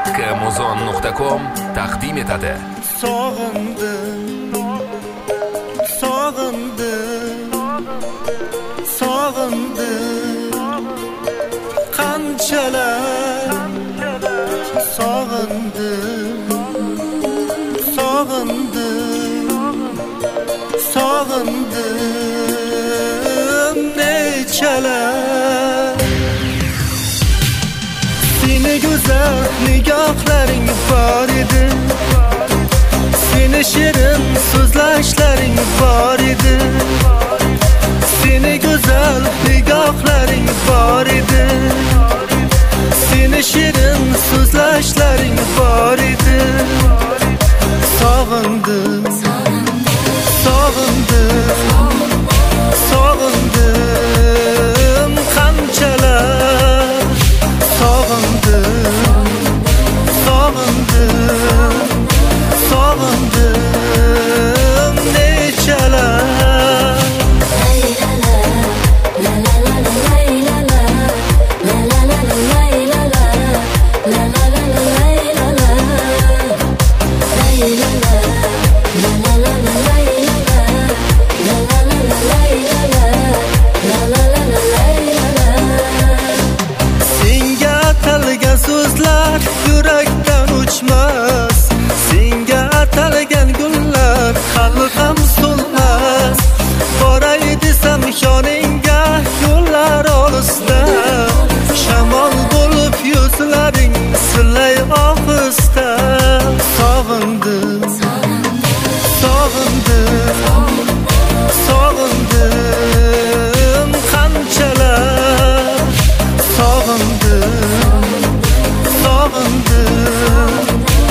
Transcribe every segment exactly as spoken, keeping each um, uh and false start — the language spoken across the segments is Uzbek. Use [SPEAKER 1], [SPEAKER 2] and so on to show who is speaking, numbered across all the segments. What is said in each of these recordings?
[SPEAKER 1] kmuzon nuqta com taqdim etadi.
[SPEAKER 2] Sog'indim, sog'indim, sog'indim, qanchalar sog'indim, sog'indim, sog'indim, nechalar. Seni go'zal nigohlaring bor edi, seni shirin so'zlashlaring bor edi, seni go'zal nigohlaring bor edi, seni shirin so'zlashlaring bor edi. Sog'indim, sog'indim, sog'indim, qanchalar sog'indim, sog'indim, sog'indim, nechalar. Senga atalgan so'zlar yurakdan uchmas, senga atalgan gullar hali ham so'nmas. Boray desam yoningga yo'llar olisda, shamol bo'lib yuzlaring silay ohista. Sog'indim, sog'indim, sog'indim, qanchalar sog'indim, sog'indim,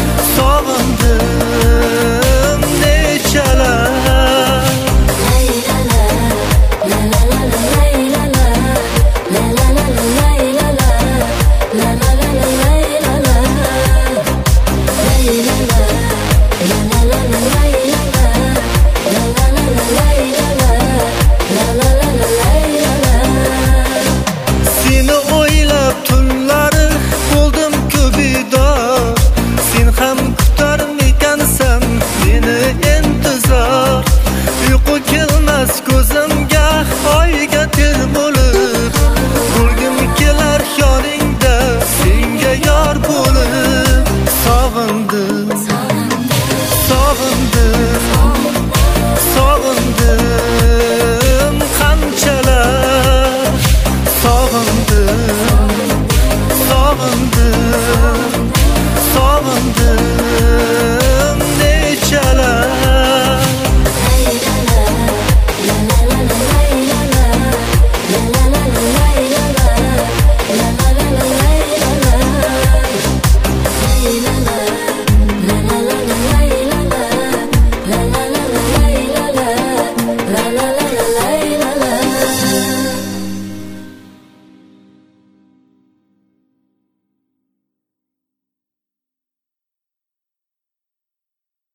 [SPEAKER 2] sog'indim, nechalar. Seni o'ylab tunlari bo'ldim ko'bidor, sen ham kutarmikansan meni intizor. Uyqu kelmas ko'zimga oyga termulib, bo'lgim kelar yoningda senga yor bo'lib. Sog'indim, sog'indim, sog'indim, qanchalar sog'indim, sog'indim, sog'indim.